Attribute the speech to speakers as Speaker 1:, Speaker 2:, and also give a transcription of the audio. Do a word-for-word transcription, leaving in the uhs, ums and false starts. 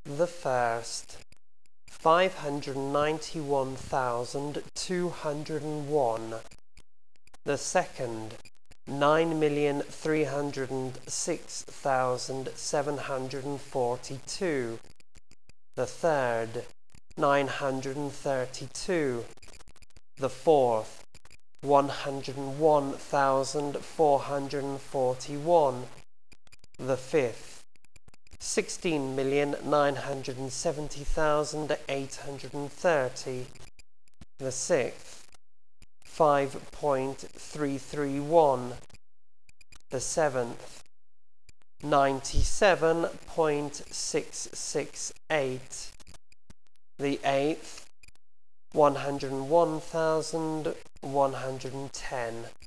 Speaker 1: The first, five hundred ninety-one thousand two hundred one. The second, nine million three hundred six thousand seven hundred forty-two. The third, nine hundred thirty-two. The fourth, one hundred one thousand four hundred forty-one. The fifth, sixteen million nine hundred seventy thousand eight hundred thirty. The sixth, five point three three one. The seventh, ninety-seven point six six eight. The eighth, one hundred one thousand one hundred ten.